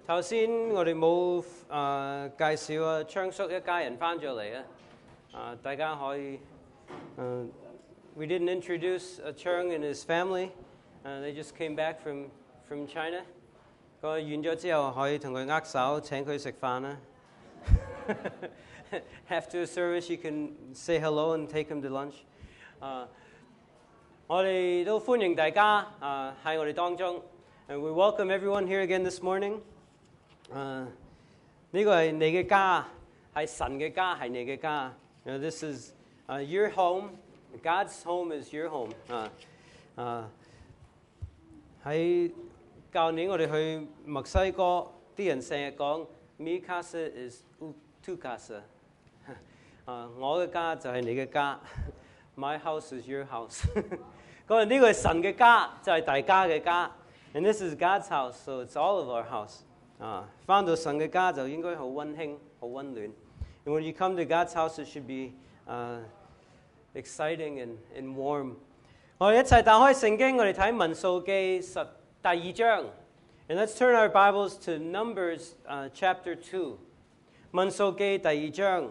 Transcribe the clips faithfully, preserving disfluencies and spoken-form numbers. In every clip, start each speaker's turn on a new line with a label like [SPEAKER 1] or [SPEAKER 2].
[SPEAKER 1] 頭先我哋冇誒介紹啊，昌叔一家人翻咗嚟啊，啊大家可以誒 We didn't introduce uh, Chung and his family. Uh, they just came back from from China. 佢完咗之後可以同佢握手，請佢食飯啦。After the service, you can say hello and take him to lunch. 啊，我哋都歡迎大家啊喺我哋當中。And we welcome everyone here again this morning. 啊，呢個係你嘅家，係神嘅家，係你嘅家。You know, this is uh, your home. God's home is your home. 啊啊喺舊年我哋去墨西哥，啲人成日講 Mi casa is tu casa。啊，我嘅家就係你嘅家。My house is your house。咁啊，呢個係神嘅家，就係大家嘅家。And this is God's house, so it's all of our house. 啊，返到神嘅家就應該好溫馨、好溫暖。And when you come to God's house, it should be uh, exciting and, and warm. 我哋一齊打開聖經，我哋睇民數記十第二章。And let's turn our Bibles to Numbers uh, chapter two. 民數記第二章。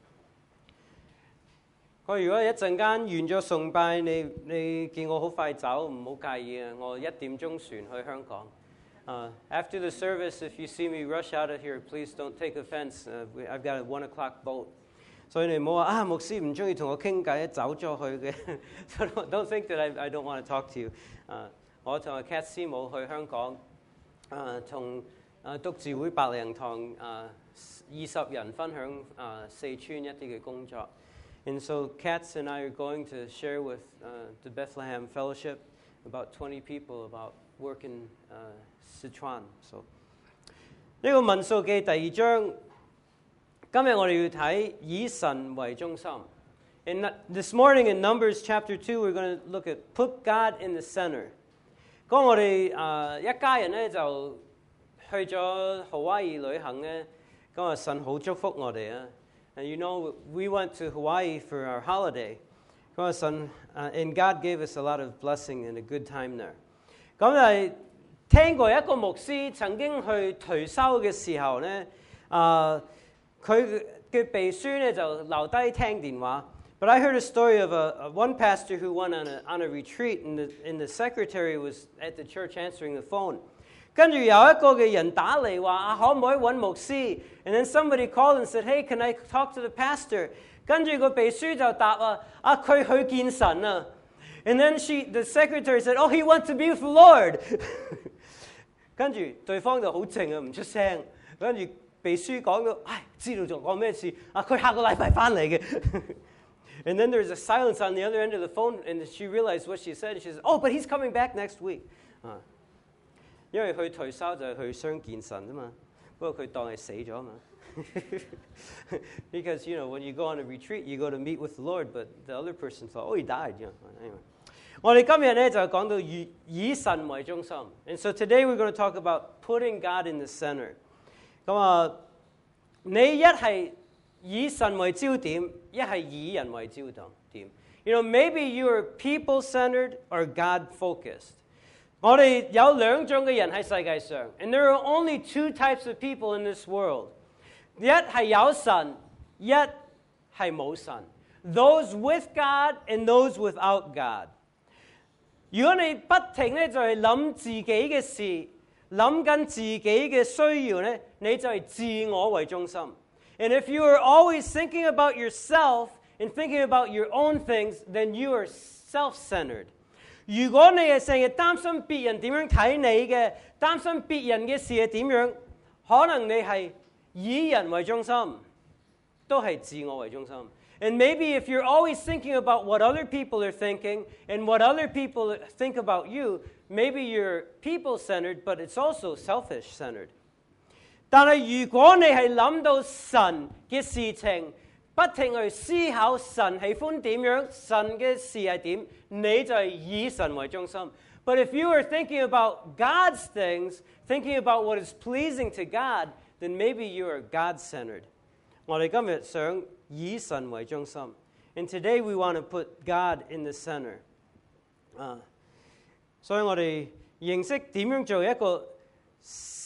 [SPEAKER 1] 我如果一陣間完咗崇拜，你你見我好快走，唔好介意啊！我一點鐘船去香港。Uh, after the service, if you see me rush out of here, please don't take offense. Uh, I've got a one o'clock boat. 所以你唔好話啊，牧師唔中意同我傾偈，走咗去嘅。So don't, don't think that I, I don't want to talk to you. Uh, 我同阿 Cat 師母去香港，啊同啊督志會百靈堂啊二十人分享啊四川一啲嘅工作。And so Katz and I are going to share with uh, the Bethlehem Fellowship, about twenty people, about work in uh, Sichuan. So 呢個民數記第二章，今日我哋要睇以神為中心。And this morning in Numbers chapter two, we're going to look at put God in the center. 咁我哋啊一家人咧就去咗夏威夷旅行咧，咁啊神好祝福我哋啊。And you know, we went to Hawaii for our holiday. Uh, and God gave us a lot of blessing and a good time there. 咁係聽過一個牧師曾經去退休嘅時候咧，啊佢嘅秘書咧就留低聽電話。But I heard a story of a, a one pastor who went on a on a retreat, and the and the secretary was at the church answering the phone. 跟住有一個嘅人打嚟話啊，可唔可以揾牧師 ？And then somebody called and said, "Hey, can I talk to the pastor?" 跟住個秘書就答啊，啊佢去見神啊。And then she, the secretary said, "Oh, he wants to be with the Lord." 跟住對方就好靜啊，唔出聲。跟住秘書講到，唉，知道仲講咩事？啊，佢下個禮拜翻嚟嘅。And then there's a silence on the other end of the phone, and she realized what she said. She says, "Oh, but he's coming back next week." 啊。因為佢退休就係去相見神啫嘛，不過佢當係死咗嘛。Because you know when you go on a retreat, you go to meet with the Lord, but the other person thought, oh, he died. You know. Anyway, 我哋今日咧就講到以以神為中心。And so today we're going to talk about putting God in the center. 咁啊，你一係以神為焦點，一係以人為焦點。You know, maybe you are people-centered or God-focused. 我哋有兩種嘅人喺世界上 and there are only two types of people in this world. 一係有神，一係冇神。Those with God and those without God. 如果你不停咧就係諗自己嘅事，諗緊自己嘅需要咧，你就係自我為中心。And if you are always thinking about yourself and thinking about your own things, then you are self-centered. 如果你係成日擔心別人點樣睇你嘅，擔心別人嘅事係點樣，可能你係以人為中心，都係自我為中心。And maybe if you're always thinking about what other people are thinking and what other people think about you, maybe you're people-centered, but it's also selfish-centered. 但係如果你係諗到神嘅事情，不停去思考神喜歡點樣，神嘅事係點，你就係以神為中心。But if you are thinking about God's things, thinking about what is pleasing to God, then maybe you are God-centered. 我哋今日想以神為中心。And today we want to put God in the center. 啊，所以我哋認識點樣做一個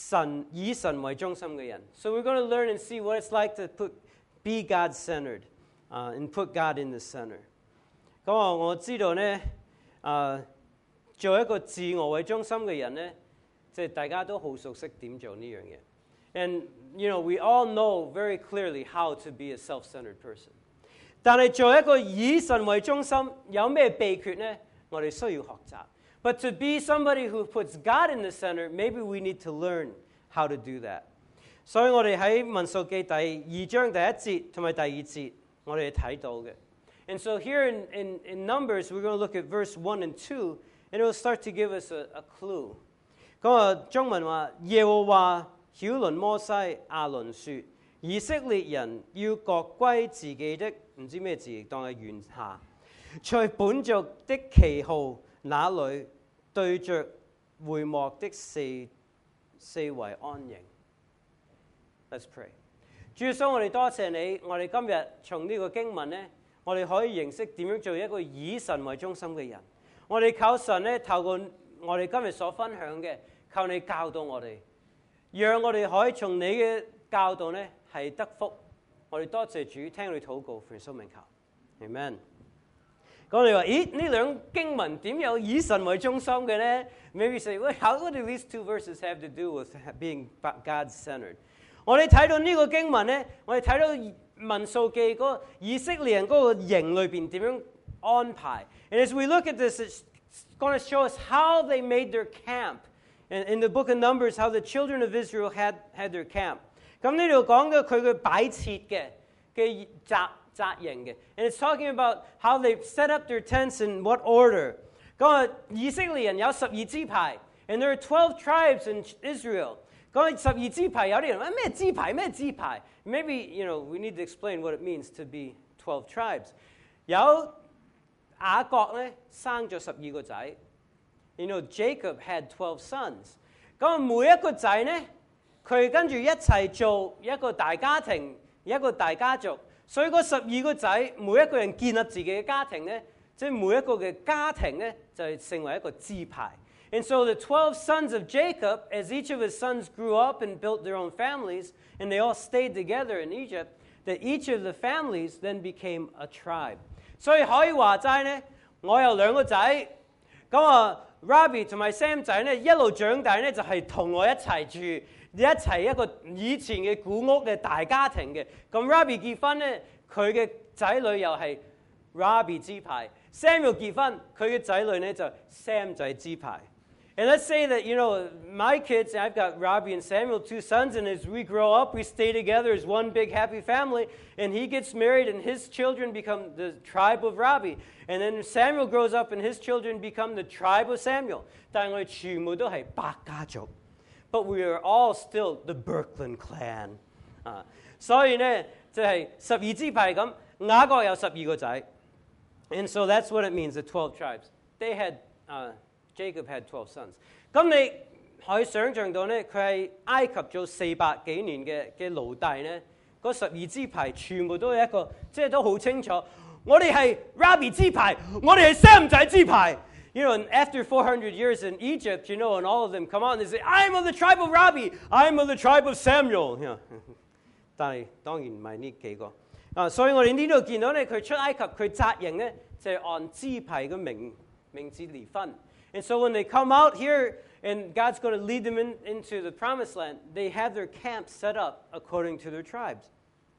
[SPEAKER 1] 神以神為中心嘅人。So we're going to learn and see what it's like to put be God-centered, uh, and put God in the center. 咁啊，我知道咧，啊，做一個自我為中心嘅人咧，即係大家都好熟悉點做呢樣嘢。And you know, we all know very clearly how to be a self-centered person. 但係做一個以神為中心，有咩秘訣咧？我哋需要學習。But to be somebody who puts God in the center, maybe we need to learn how to do that. 所以我哋喺民數記第二章第一節同埋第二節，我哋睇到嘅。And so here in, in, in Numbers, we're going to look at verse one and two, and it will start to give us a, a clue. 嗰個中文話，耶和華曉論摩西亞倫說，以色列人要各歸自己的，唔知咩字，當係原下，在本族的旗號那裏對着會幕的四四圍安營。Let's pray. 主耶穌，我哋多謝你，我哋今日從呢個經文咧，我哋可以認識點樣做一個以神為中心嘅人。我哋靠神咧，透過我哋今日所分享嘅，靠你教導我哋，讓我哋可以從你嘅教導咧係得福。我哋多謝主，聽你禱告，奉耶穌名求 ，Amen。咁你話，咦？呢兩經文點有以神為中心嘅咧 ？Maybe say, well, how do these two verses have to do with being God-centered？ 我哋睇到呢個經文咧，我哋睇到民數記嗰個以色列人嗰個營裏邊點樣安排。And as we look at this, it's going to show us how they made their camp. And in the book of Numbers, how the children of Israel had had their camp. 咁呢度講嘅佢嘅擺設嘅嘅紮紮營嘅。And it's talking about how they set up their tents in what order. 咁啊，以色列人有十二支派 ，and there are twelve tribes in Israel. 講十二支派，有啲人話咩支派咩支派 ？Maybe you know we need to explain what it means to be twelve tribes. 有雅各咧生咗十二個仔 ，you know Jacob had twelve sons. 咁每一個仔咧，佢跟住一齊做一個大家庭，一個大家族。所以嗰十二個仔，每一個人建立自己嘅家庭咧，即係每一個嘅家庭咧，就係成為一個支派。And so the twelve sons of Jacob, as each of his sons grew up and built their own families, and they all stayed together in Egypt, that each of the families then became a tribe. 所以可以話齋咧，我有兩個仔，咁啊 Robbie 同埋 Sam 仔咧一路長大咧就係同我一齊住，一齊一個以前嘅古屋嘅大家庭嘅。咁 Robbie 結婚咧，佢嘅仔女又係 Robbie 支派 ；Samuel 結婚，佢嘅仔女咧就 Sam 仔支派。And let's say that, you know, my kids, I've got Robbie and Samuel, two sons, and as we grow up, we stay together as one big happy family, and he gets married and his children become the tribe of Robbie. And then Samuel grows up and his children become the tribe of Samuel. 但係我哋全部都係白家族 But we are all still the Birkeland clan. 啊，所以咧就係十二支派咁，雅各有十二個仔。And so that's what it means, the twelve tribes. They had... Uh, Jacob had twelve sons. 咁你可以想象到咧，佢喺埃及做四百幾年嘅嘅奴隸咧，嗰十二支派全部都係一個，即係都好清楚。我哋係 Robbie 支派，我哋係 Sam 仔支派。You know, and after four hundred years in Egypt, you know, and all of them come out and they say, I'm of the tribe of Robbie, I'm of the tribe of Samuel. You know, 但係當然唔係呢幾個啊，所以我哋呢度見到咧，佢出埃及佢紮營咧，就係按支派嘅名名字嚟分。And so when they come out here and God's going to lead them in, into the promised land, they have their camps set up according to their tribes.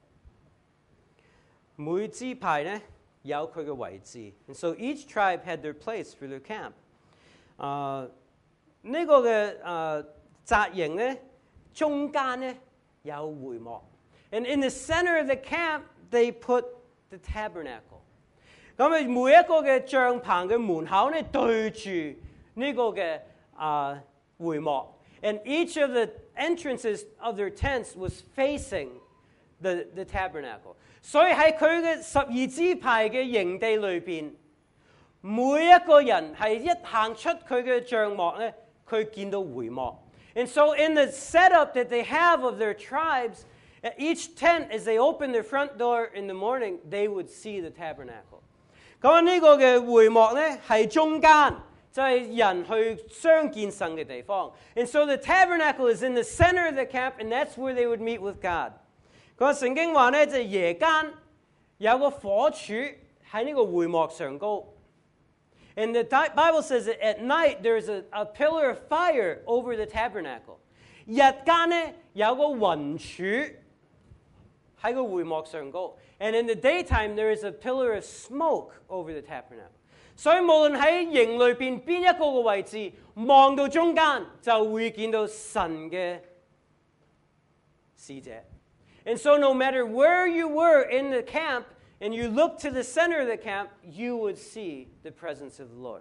[SPEAKER 1] 每支派咧有佢嘅位置 and so each tribe had their place for their camp. 啊、uh, 呢個嘅啊紮營咧中間咧有會幕 and in the center of the camp they put the tabernacle. 咁啊，每一個嘅帳棚嘅門口咧對住呢個嘅啊會幕 ，and each of the entrances of their tents was facing the the tabernacle。所以喺佢嘅十二支派嘅營地裏邊，每一個人係一行出佢嘅帳幕咧，佢見到會幕。And so in the setup that they have of their tribes, at each tent as they open their front door in the morning, they would see the tabernacle. 咁呢個嘅會幕咧係中間， 就係人去相見神嘅地方。And so the tabernacle is in the center of the camp, and that's where they would meet with God. 個聖經話咧，就係夜間有個火柱喺呢個會幕上高。And the Bible says that at night there's a, a pillar of fire over the tabernacle. 日間咧有個雲柱喺個會幕上高。And in the daytime there is a pillar of smoke over the tabernacle. 所以無論喺營裏邊邊一個嘅位置，望到中間就會見到神嘅使者。And so no matter where you were in the camp, and you look to the center of the camp, you would see the presence of the Lord.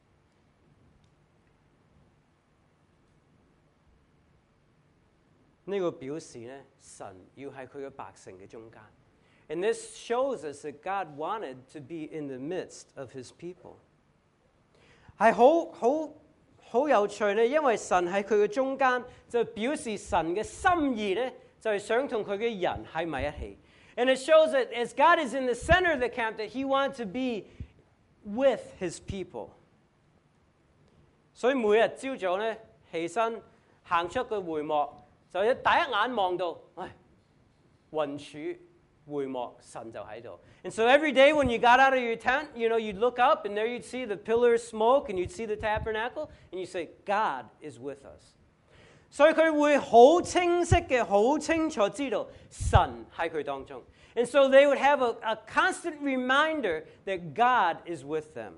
[SPEAKER 1] 呢個表示咧，神要喺佢嘅百姓嘅中間。And this shows us that God wanted to be in the midst of His people. 係好好好有趣咧，因為神喺佢嘅中間，就表示神嘅心意咧，就係想同佢嘅人喺埋一起。And it shows that as God is in the center of the camp, that He wants to be with His people. 所以每日朝早咧起身行出個會幕，就一第一眼望到，唉，雲柱會幕，神就喺度。And so every day when you got out of your tent, you know, you'd look up and there you'd see the pillar of smoke and you'd see the tabernacle and you say, God is with us. 所以佢會好清晰嘅、好清楚知道神喺佢當中。And so they would have a, a constant reminder that God is with them.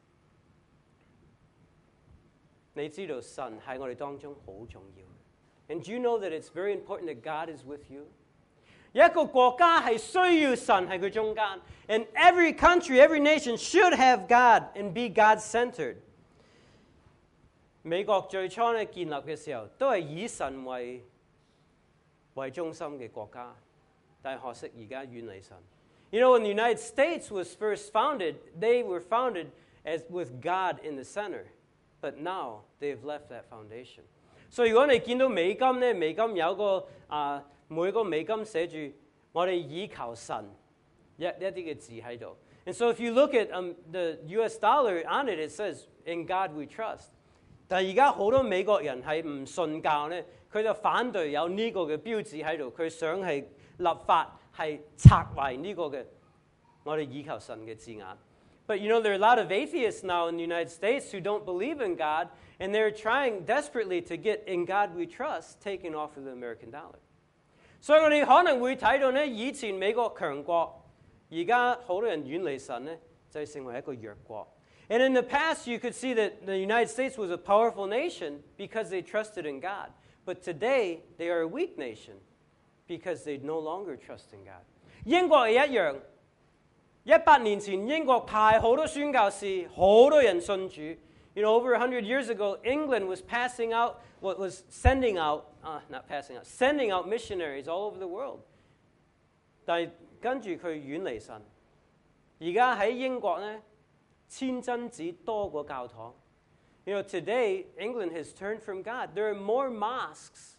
[SPEAKER 1] 你知道神喺我哋當中好重要。And do you know that it's very important that God is with you? 一個國家係需要神喺佢中間。And every country, every nation should have God and be God-centered. 美國最初咧建立嘅時候，都係以神為為中心嘅國家，但係可惜而家遠離神。You know, when the United States was first founded, they were founded as with God in the center, but now they've left that foundation. 所以如果你見到美金咧，美金有個啊、uh, 每個美金寫住我哋倚靠神一一啲嘅字喺度。And so if you look at um, the U S dollar on it, it says, "In God we trust." 但係而家好多美國人係唔信教咧，佢就反對有呢個嘅標誌喺度，佢想係立法係拆壞呢個嘅我哋倚靠神嘅字眼。But you know, there are a lot of atheists now in the United States who don't believe in God, and they're trying desperately to get "In God we trust" taken off of the American dollar. 所以我哋可能會睇到咧，以前美國強國，而家好多人遠離神咧，就係成為一個弱國。And in the past, you could see that the United States was a powerful nation because they trusted in God. But today, they are a weak nation because they no longer trust in God. 英國係一樣，一百年前英國派好多宣教士，好多人信主。You know, over a hundred years ago, England was passing out, what was sending out, uh, not passing out, sending out missionaries all over the world. 但係跟住佢遠離神。而家喺英國咧。千真子多過教堂。You know, today, England has turned from God. There are more mosques,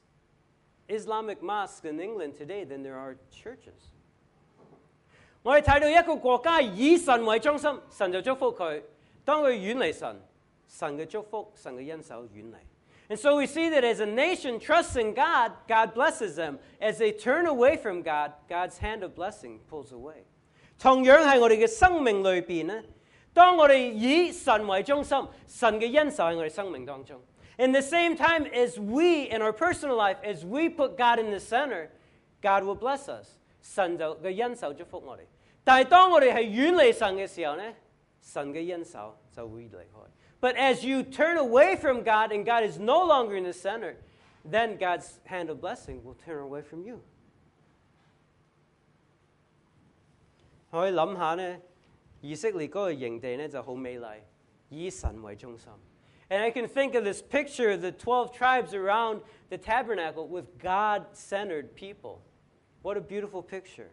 [SPEAKER 1] Islamic mosques in England today than there are churches. 我哋睇到一個國家以神為中心，神就祝福佢。當佢遠離神，神嘅祝福、神嘅恩手遠離。And so we see that as a nation trusts in God, God blesses them. As they turn away from God, God's hand of blessing pulls away. 同樣係我哋嘅生命裏邊咧。當我哋以神為中心，神嘅恩手喺我哋生命當中。In the same time, as we, in our personal life, as we put God in the center, God will bless us. 神就嘅恩手祝福我哋。但係當我哋係遠離神嘅時候咧，神嘅恩手就會離開。But as you turn away from God and God is no longer in the center, then God's hand of blessing will turn away from you. 可以諗下咧。以色列嗰個營地咧就好美麗，以神為中心。And I can think of this picture of the twelve tribes around the tabernacle with God-centered people. What a beautiful picture.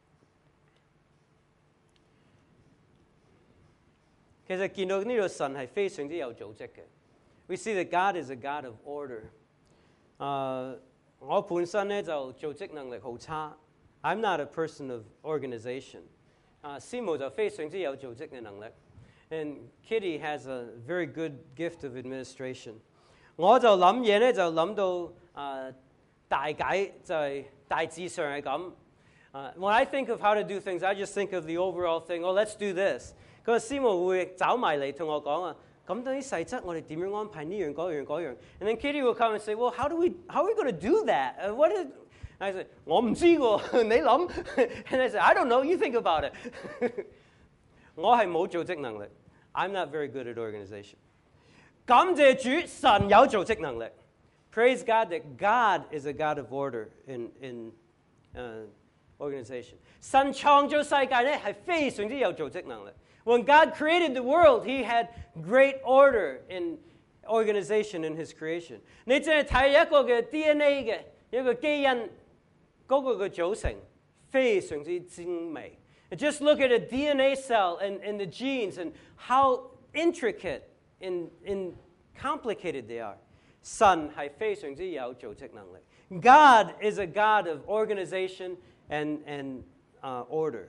[SPEAKER 1] 其實見到呢度神係非常之有組織嘅。We see that God is a God of order. 誒，我本身咧就組織能力好差。I'm not a person of organization. 啊，師母就非常之有組織嘅能力。 And Kitty has a very good gift of administration. 我就諗嘢咧，就諗到啊、uh, 大解就係大致上係咁。Uh, when I think of how to do things, I just think of the overall thing. Oh, let's do this. 嗰個師母會走埋嚟同我講啊，咁等啲細則我哋點樣安排呢樣嗰樣嗰樣。And then Kitty will come and say, well, how do we, how are we going to do that? Uh, what is, I said, 我唔知喎，你諗。And I said, I don't know, you think about it. 我係冇組織能力。I'm not very good at organization. 感謝主，神有組織能力。Praise God that God is a God of order in, in uh, organization. 神創造世界咧係非常之有組織能力。When God created the world, He had great order in organization in His creation. 你淨係睇一個嘅 D N A 嘅一個基因嗰個嘅組成，非常之精美。Just look at a D N A cell and, and the genes and how intricate and, and complicated they are. 神係非常之有組織能力。God is a God of organization and, and uh, order.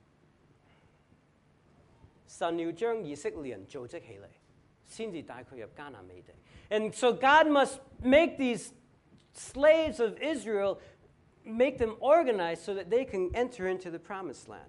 [SPEAKER 1] 神要將以色列人組織起嚟，先至帶佢入迦南美地。And so God must make these slaves of Israel, make them organized so that they can enter into the promised land.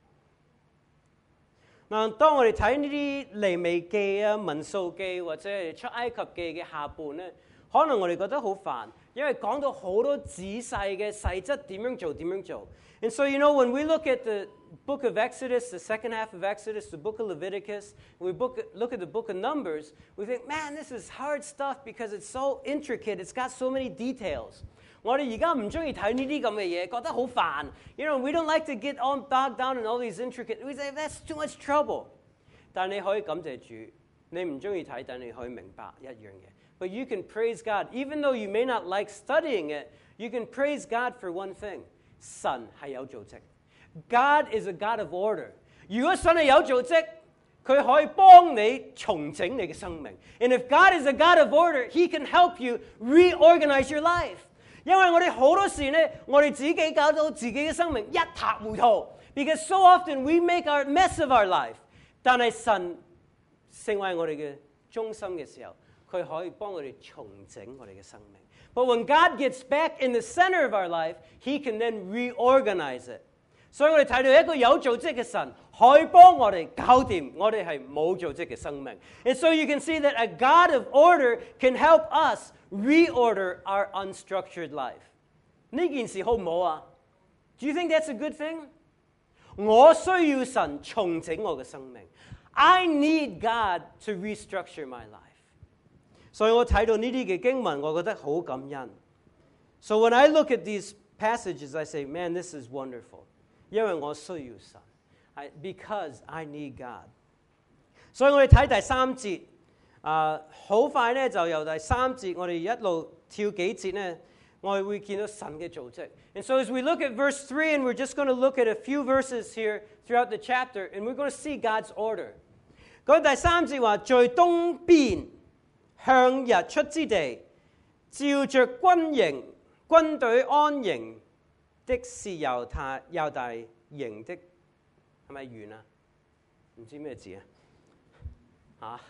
[SPEAKER 1] 嗱，當我哋睇呢啲利未記啊、民數記或者係出埃及記嘅下半咧，可能我哋覺得好煩，因為講到好多仔細嘅細則點樣做點樣做。And so, you know, when we look at the book of Exodus, the second half of Exodus, the book of Leviticus, we book, look at the book of Numbers, we think, man, this is hard stuff because it's so intricate, it's got so many details. 我哋而家唔中意睇呢啲咁嘅嘢，覺得好煩。You know, we don't like to get all bogged down in all these intricate. We say that's too much trouble. 但你可以感謝主，你唔中意睇，但你可以明白一樣嘢。But you can praise God, even though you may not like studying it. You can praise God for one thing. 神係有組織。God is a God of order. 如果神係有組織，佢可以幫你重整你嘅生命。And if God is a God of order, He can help you reorganize your life. 因為我哋好多時咧，我哋自己搞到自己嘅生命一塌糊塗。Because so often we make a mess of our life. 但係神成為我哋嘅中心嘅時候，佢可以幫我哋重整我哋嘅生命。But when God gets back in the center of our life, He can then reorganize it. 所以我哋睇到一個有組織嘅神，可以幫我哋搞掂我哋係冇組織嘅生命。And so you can see that a God of order can help us reorder our unstructured life. 呢件事好唔好啊？ Do you think that's a good thing? 我需要神重整我嘅生命。I need God to restructure my life. 所以我睇到呢啲嘅經文，我覺得好感恩。So when I look at these passages, I say, man, this is wonderful. 因為我需要神。I, because I need God. 所以我哋睇第三節，啊，好快咧就由第三節，我哋一路跳幾節咧，我哋會見到神嘅組織。And so as we look at verse three, and we're just going to look at a few verses here throughout the chapter, and we're going to see God's order. 嗰第三節話，在東邊向日出之地，照着軍營軍隊安營的是猶太猶大營的，係咪完啊？唔知咩字啊？嚇！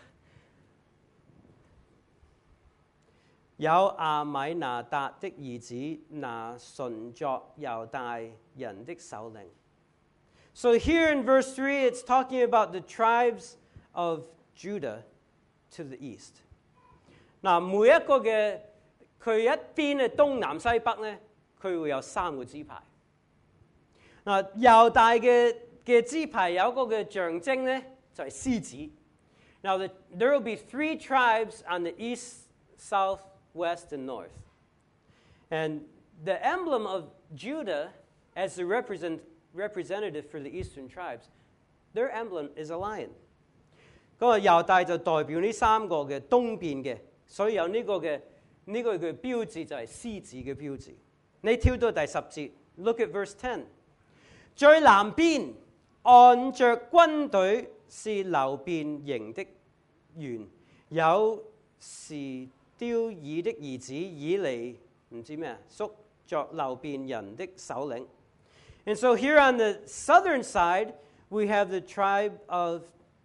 [SPEAKER 1] 有亞米拿達的兒子拿純作猶大人的首領。So here in verse three, it's talking about the tribes of Judah to the east. 嗱，每一個嘅佢一邊嘅東南西北咧，佢會有三個支派。嗱，猶大嘅嘅支派有一個嘅象徵咧，就係獅子。Now the, there will be three tribes on the east, south, west, and north. And the emblem of Judah as the represent, representative for the eastern tribes, their emblem is a lion. 嗰個猶大就代表呢三個嘅東邊嘅，所以有呢個嘅呢個嘅標誌就係獅子嘅標誌。你跳到第十節 ，look at verse ten。最南邊按着軍隊是流便營的員，有時丟爾的兒子以利唔知咩啊，叔作流便人的首領。And so here on the southern side, we have the tribe of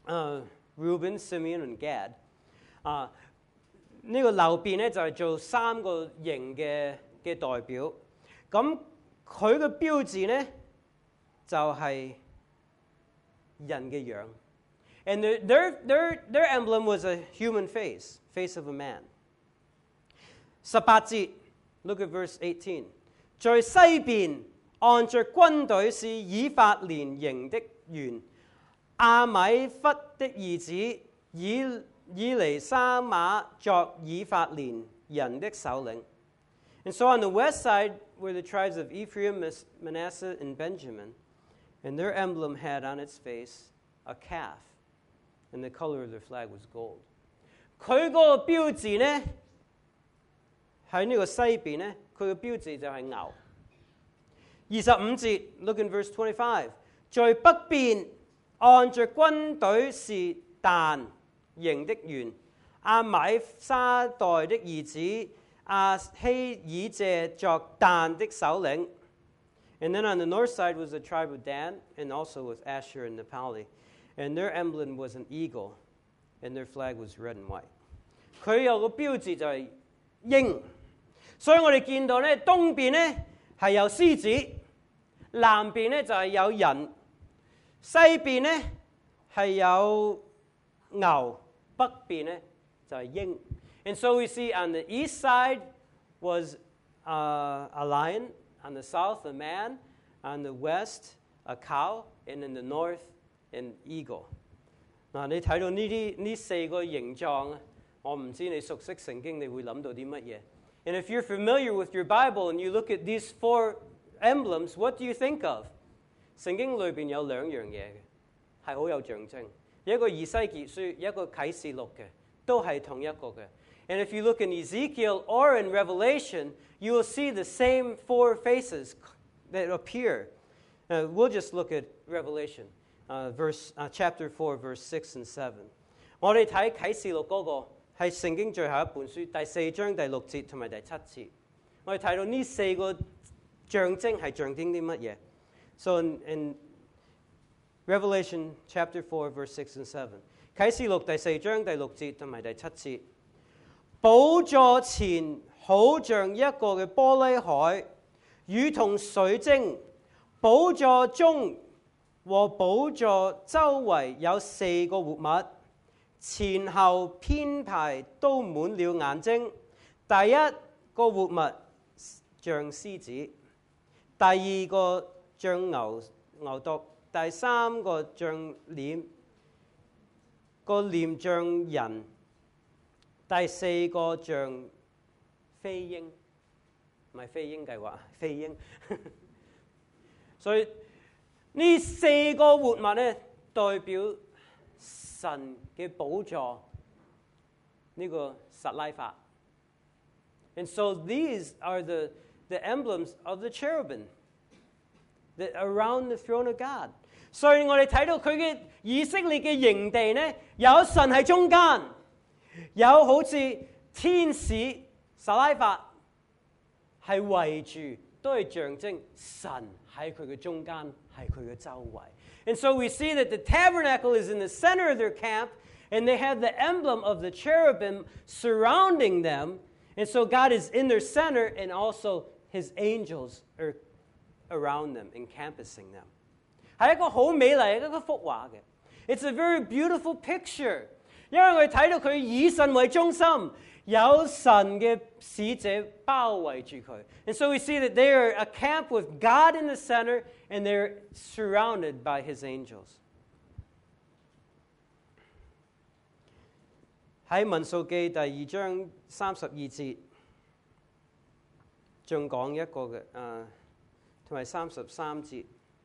[SPEAKER 1] 誒 Reuben、Simeon 同 Gad 啊，呢個流便咧就係做三個營嘅嘅代表。咁佢嘅標誌咧就係人嘅樣。And their, their, their, their emblem was a human face, face of a man. 十八節 ，look at verse eighteen。在西邊按着軍隊是以法蓮營的員，亞米忽的兒子以以尼沙瑪作以法蓮人的首領。And so on the west side were the tribes of Ephraim, Manasseh, and Benjamin, and their emblem had on its face a calf, and the color of their flag was gold. 佢嗰個標誌呢，喺呢個西邊呢，佢嘅標誌就係牛。二十五節 ，look in verse twenty-five， 在北邊按着軍隊是但營的員，亞米沙代的兒子亞希以謝作但的首領。And then on the north side was the tribe of Dan, and also with Asher and Naphtali. And their emblem was an eagle, and their flag was red and white. 佢有個標誌就係鷹，所以我哋見到咧，東邊咧係有獅子，南邊咧就係有人，西邊咧係有牛，北邊咧就係鷹。And so we see on the east side was uh, a lion, on the south a man, on the west a cow, and in the north an eagle. 嗱，你睇到呢啲呢四個形狀啊，我唔知你熟悉聖經，你會諗到啲乜嘢？ And if you're familiar with your Bible and you look at these four emblems, what do you think of? 聖經裏邊有兩樣嘢嘅，係好有象徵。一個以西結書，一個啟示錄嘅，都係同一個嘅。And if you look in Ezekiel or in Revelation, you will see the same four faces that appear. Uh, we'll just look at Revelation, uh, verse, uh, chapter four, verse six and seven. 我哋睇啟示錄嗰個係聖經最後一本書，第四章第六節同埋第七節。我哋睇到呢四個象徵係象徵啲乜嘢？ So in, in Revelation chapter four, verse six and seven， 啟示錄第四章第六節同埋第七節。寶座前好像一個嘅玻璃海，如同水晶。寶座中和寶座周圍有四個活物，前後編排都滿了眼睛。第一個活物像獅子，第二個像牛牛犢，第三個像臉，個臉像人。第四個像飛鷹，唔係飛鷹計劃，飛鷹。所以呢四個活物咧，代表神嘅寶座呢個實拉法。And so these are the the emblems of the cherubim that around the throne of God. 所以我哋睇到佢嘅以色列嘅營地咧，有神喺中間。有好似天使實拉法係圍住，都係象徵神喺佢嘅中間，喺佢嘅周圍。And so we see that the tabernacle is in the center of their camp, and they have the emblem of the cherubim surrounding them. And so God is in their center, and also His angels are around them, encompassing them. 係一個好美麗嘅一個幅畫嘅。It's a very beautiful picture. 因為我哋睇到佢以神為中心，有神嘅使者包圍住佢。And so we see that they are a camp with God in the center, and they're surrounded by His angels. 喺民數記第二章三十二節，仲講一個嘅，誒，同埋三十三節，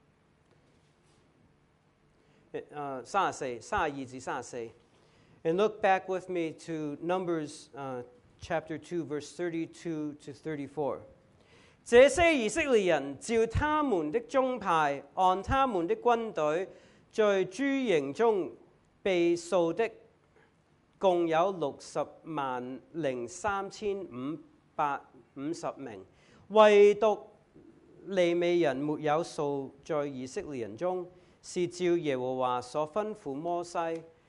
[SPEAKER 1] 誒，三十四、三十二至三十四。And look back with me to Numbers uh, chapter two, verse thirty-two to thirty-four. 這些以色列人照他們的宗派，按他們的軍隊，在諸營中被數的，共有六十萬零三千五百五十名。唯獨利未人沒有數在以色列人中，是照耶和華所吩咐摩西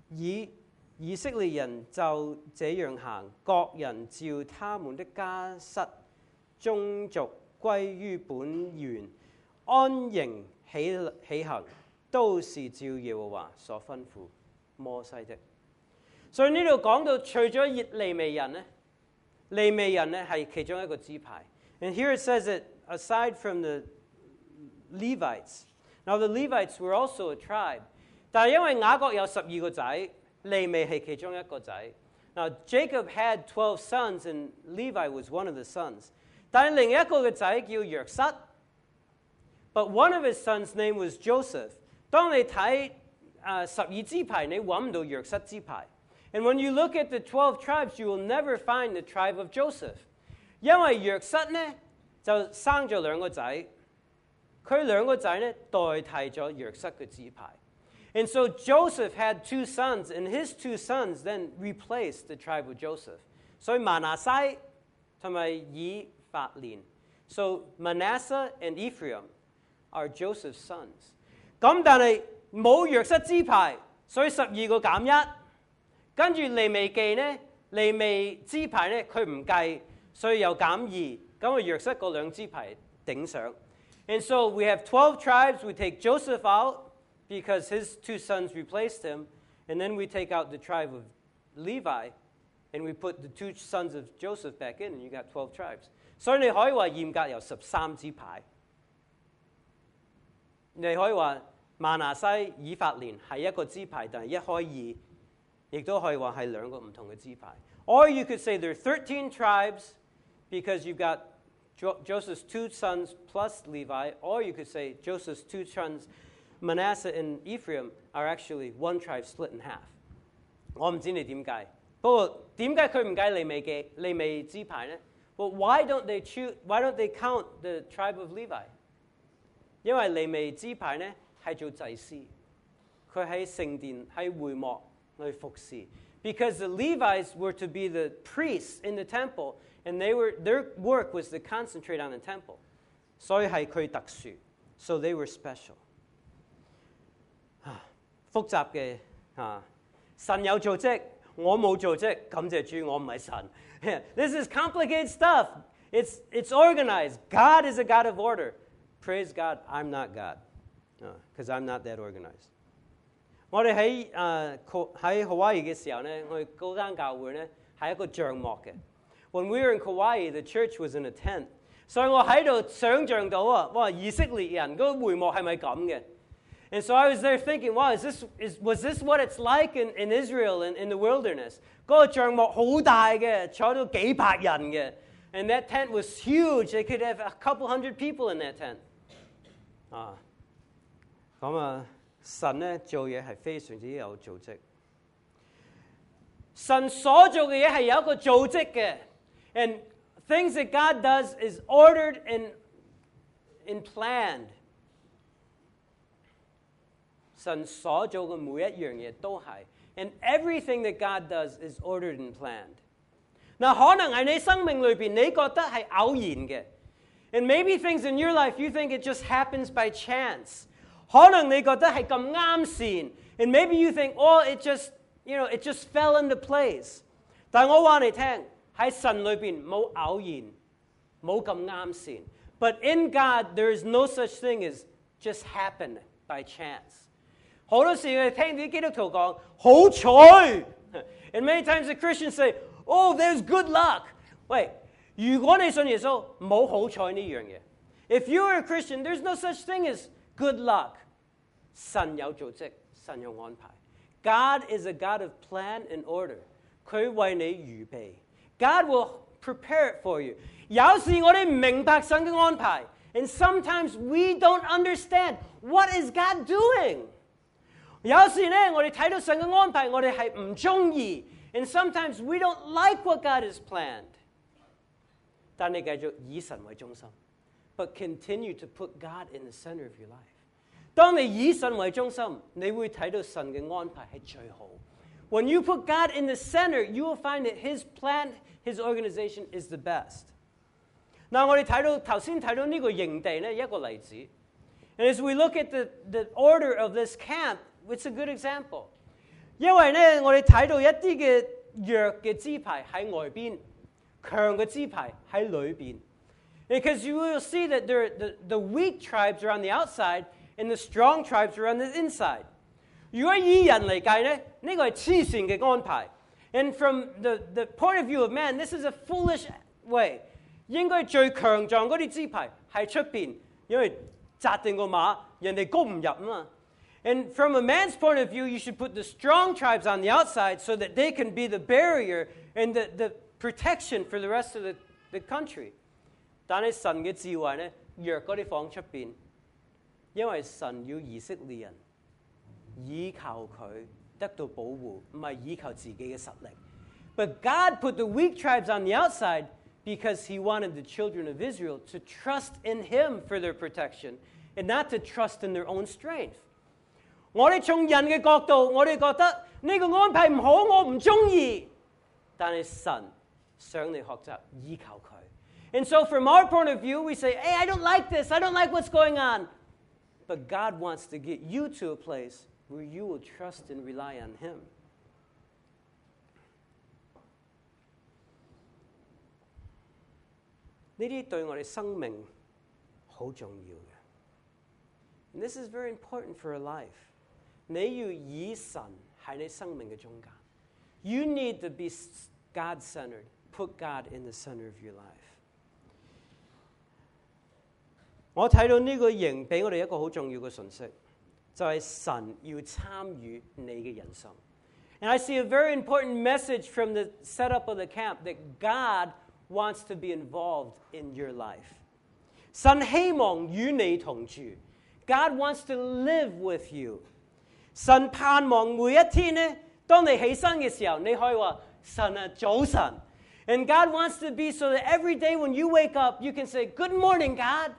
[SPEAKER 1] 以以色列人就這樣行，各人照他們的家室宗族歸於本源，安營起起行，都是照耶和華所吩咐摩西的。所以呢度講到，除咗利未人呢，利未人呢係其中一個支派。And here it says that aside from the Levites, now the Levites were also a tribe. 但係因為雅各有十二個仔，利未係其中一個仔。Now Jacob had twelve sons, and Levi was one of the sons. 但係另一個嘅仔叫約瑟 ，but one of his sons' name was Joseph. 當你睇啊十二支派，你揾唔到約瑟支派。And when you look at the twelve tribes, you will never find the tribe of Joseph. 因為約瑟呢就生咗兩個仔，佢兩個仔呢代替咗約瑟嘅支派。And so Joseph had two sons, and his two sons then replaced the tribe of Joseph. 所以馬拿西同埋以法蓮 So Manasseh and Ephraim are Joseph's sons. 咁但係冇約瑟支派，所以十二個減一。跟住利未記呢，利未支派呢，佢唔計，所以又減二。咁啊約瑟嗰兩支派頂上。And so we have twelve tribes. We take Joseph out because his two sons replaced him. And then we take out the tribe of Levi, and we put the two sons of Joseph back in, and you got twelve tribes. 所以你可以話嚴格有十三支派。你可以話馬拿西、以法蓮係一個支派，但係一開二。亦都可以話係兩個唔同嘅支派。Or you could say there are thirteen tribes because you've got jo- Joseph's two sons plus Levi. Or you could say Joseph's two sons, Manasseh and Ephraim, are actually one tribe split in half. 我唔知你點解，不過點解佢唔計利未記利未支派呢？ But why don't they choose? Why don't they count the tribe of Levi? 因為利未支派呢係做祭司，佢喺聖殿喺會幕。去服侍 because the Levites were to be the priests in the temple, and they were their work was to concentrate on the temple. 所以係佢特殊 so they were special. 複雜嘅啊，神有組織，我冇組織，感謝主，我唔係神。This is complicated stuff. It's it's organized. God is a God of order. Praise God, I'm not God, because uh, I'm not that organized. 我哋喺誒喺 Hawaii 嘅時候咧，我哋嗰間教會咧係一個帳幕嘅。When we were in Kauai, the church was in a tent. 所以我喺度想像到啊，哇！以色列人嗰個會幕係咪咁嘅？ And so I was there thinking, wow, is this is was this what it's like in, in Israel in, in the wilderness? 嗰個帳幕好大嘅，坐到幾百人嘅。And that tent was huge. They could have a couple hundred people in that tent. 啊，咁啊。神咧做嘢係非常之有組織。神所做嘅嘢係有一個組織嘅 ，and things that God does is ordered and and planned。神所做嘅每一樣嘢都係 ，and everything that God does is ordered and planned。嗱，可能喺你生命裏邊，你覺得係偶然嘅 ，and maybe things in your life you think it just happens by chance。可能你覺得係咁啱線 and maybe you think, oh, it just, you know, it just fell into place. 但係我話你聽，喺神裏邊冇偶然，冇咁啱線。But in God, there is no such thing as just happen by chance. 好多時我哋聽啲基督徒講好彩 and many times the Christians say, oh, there's good luck. 喂，如果你信耶穌，冇好彩呢樣嘢。If you are a Christian, there's no such thing as good luck. 神有組織，神有安排。God is a God of plan and order. 佢為你預備。God will prepare it for you. 有時我哋唔明白神嘅安排 and sometimes we don't understand what is God doing. 有時咧，我哋睇到神嘅安排，我哋係唔中意 and sometimes we don't like what God has planned. 但你繼續以神為中心 but continue to put God in the center of your life. 當你以神為中心，你會睇到神嘅安排係最好。When you put God in the center, you will find that His plan, His organization is the best. 嗱，我哋睇到頭先睇到呢個營地咧，一個例子。And as we look at the, the order of this camp, it's a good example. 因為咧，我哋睇到一啲嘅弱嘅支派喺外邊，強嘅支派喺裏邊。Because you will see that the, the, the weak tribes are on the outside and the strong tribes are on the inside. 如果以人嚟計咧，呢個係黐線嘅安排。And from the, the point of view of man, this is a foolish way. 應該最強壯嗰啲支派喺出邊，因為紮定個馬，人哋攻唔入啊嘛。And from a man's point of view, you should put the strong tribes on the outside so that they can be the barrier and the, the protection for the rest of the, the country. 但係神嘅智慧咧，弱嗰啲放出邊，因為神要以色列人依靠佢得到保護，唔係依靠自己嘅實力。But God put the weak tribes on the outside because He wanted the children of Israel to trust in Him for their protection and not to trust in their own strength. 我哋從人嘅角度，我哋覺得呢個安排唔好，我唔中意。但係神想你學習依靠佢。And so from our point of view, we say, hey, I don't like this. I don't like what's going on. But God wants to get you to a place where you will trust and rely on Him. 呢啲對我哋生命好重要嘅。And this is very important for a life. 你要以神喺你生命嘅中間。You need to be God-centered. Put God in the center of your life. 我睇到呢個營俾我哋一個好重要嘅訊息，就係神要參與你嘅人生。And I see a very important message from the setup of the camp that God wants to be involved in your life. 神希望與你同住。God wants to live with you. 神盼望每一天呢，當你起身嘅時候，你可以話神啊早晨。And God wants to be so that every day when you wake up, you can say, Good morning, God.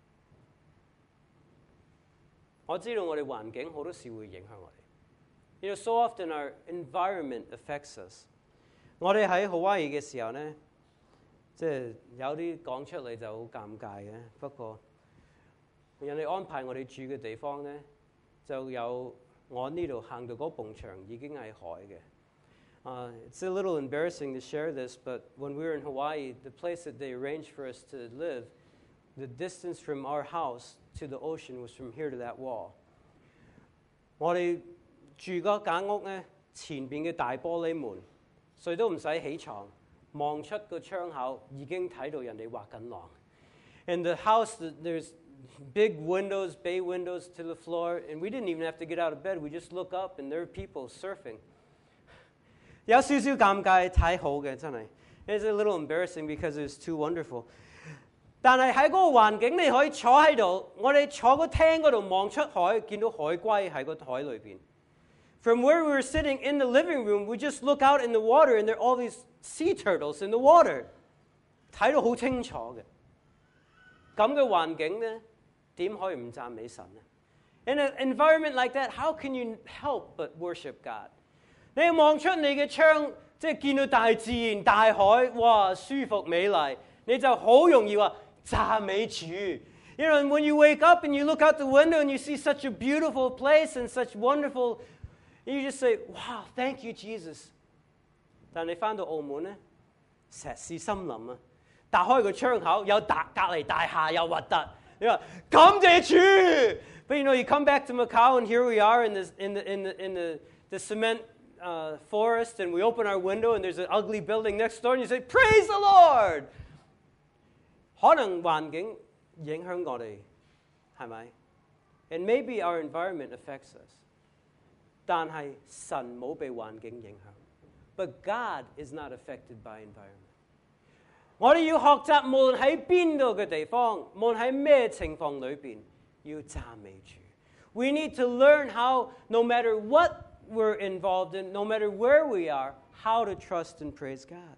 [SPEAKER 1] 我知道我哋環境好多時會影響我哋。You know, so often our environment affects us. 我哋喺 Hawaii 嘅時候呢，即係有啲講出嚟就好尷尬嘅。不過人哋安排我哋住嘅地方呢，就有我呢度行到嗰埲牆已經係海嘅。Uh, it's a little embarrassing to share this, but when we were in Hawaii, the place that they arranged for us to live, the distance from our house to the ocean was from here to that wall. 我哋住嗰間屋咧，前邊嘅大玻璃門，誰都唔使起床，望出個窗口已經睇到人哋畫緊浪。And the house, there's big windows, bay windows to the floor, and we didn't even have to get out of bed. We just look up, and there are people surfing. 有少少尷尬，睇好嘅真係。It's a little embarrassing because it's too wonderful. 但係喺嗰個環境，你可以坐喺度。我哋坐個廳嗰度望出海，見到海龜喺個海裏邊。From where we were sitting in the living room, we just look out in the water, and there are all these sea turtles in the water. 睇到好清楚嘅。咁嘅環境咧，點可以唔讚美神呢？ In an environment like that, how can you help but worship God? 你望出你嘅窗，即係見到大自然、大海，哇，舒服美麗，你就好容易話讚美主。You know, when you wake up and you look out the window and you see such a beautiful place and such wonderful, you just say, wow, thank you, Jesus. 但你翻到澳門咧，石屎森林啊，打開個窗口有大隔離大廈又核突，你話感謝主。But you know, you come back to Macau and here we are in this in the in the in the the cement uh, forest, and we open our window and there's an ugly building next door, and you say, Praise the Lord. 可能環境影響我哋，係咪？ And maybe our environment affects us. 但係神冇被環境影響。But God is not affected by environment. 我哋要學習，無論喺邊度嘅地方，無論喺咩情況裏邊，要讚美主。We need to learn how, no matter what we're involved in, no matter where we are, how to trust and praise God.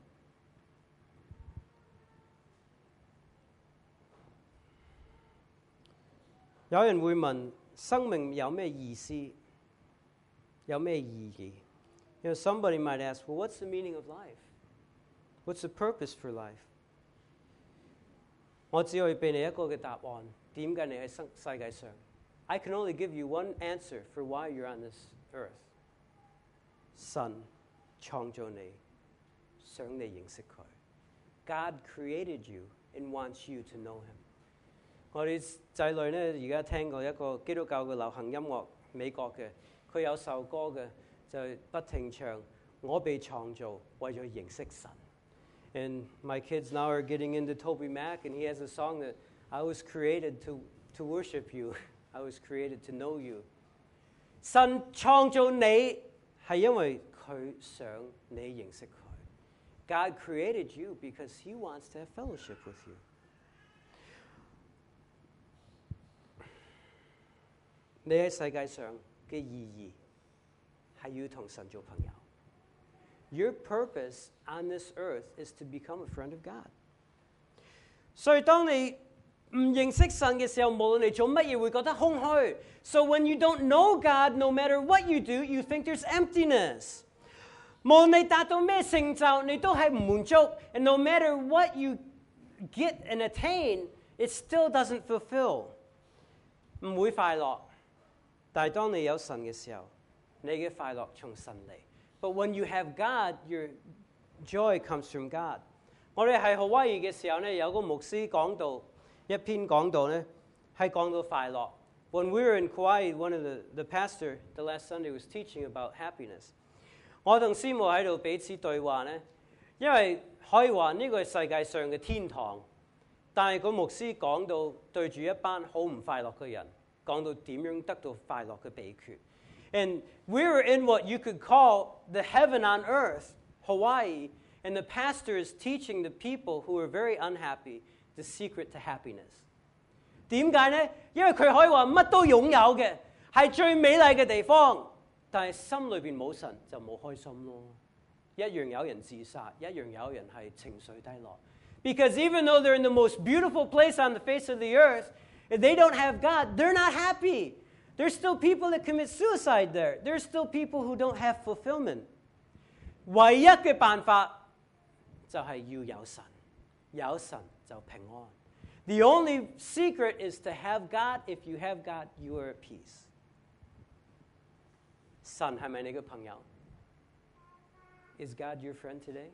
[SPEAKER 1] 有人會問：生命有咩意思？有咩意義？ You know, somebody might ask, well, what's the meaning of life? What's the purpose for life? 我只可以俾你一個嘅答案。點解你喺世界上？I can only give you one answer for why you're on this earth. 神創造你，想你認識佢。God created you and wants you to know him。我哋仔女咧而家聽過一個基督教嘅流行音樂，美國嘅，佢有首歌嘅，就係不停唱我被創造為咗認識神。And my kids now are getting into Toby Mac, and he has a song that I was created to to worship you. I was created to know you. 神創造你係因為佢想你認識佢。God created you because he wants to have fellowship with you. 你喺世界上嘅意義係要同神做朋友。Your purpose on this earth is to become a friend of God. 所以當你唔認識神嘅時候，無論你做乜嘢會覺得空虛。So when you don't know God, no matter what you do, you think there's emptiness. 無論你達到咩成就，你都係唔滿足。And no matter what you get and attain, it still doesn't fulfill. 唔會快樂。但係當你有神嘅時候，你嘅快樂從神嚟。But when you have God, your joy comes from God. 我哋喺夏威夷嘅時候咧，有個牧師講道，一篇講道咧，係講到快樂。When we were in Kauai, one of the the pastor the last Sunday was teaching about happiness. 我同師母喺度彼此對話咧，因為可以話呢個係世界上嘅天堂，但係個牧師講到對住一班好唔快樂嘅人，講到點樣得到快樂嘅秘訣。And we were in what you could call the heaven on earth, Hawaii, and the pastor is teaching the people who are very unhappy the secret to happiness. 點解呢？因為佢可以話乜都擁有嘅，係最美麗嘅地方，但係心裏邊冇神就冇開心咯。一樣有人自殺，一樣有人係情緒低落。Because even though they're in the most beautiful place on the face of the earth, if they don't have God, they're not happy. There's still people that commit suicide there. There's still people who don't have fulfillment. 唯一嘅辦法就係要有神，有神就平安。The only secret is to have God. If you have God, you are at peace. 神係咪你嘅朋友？ Is God your friend today?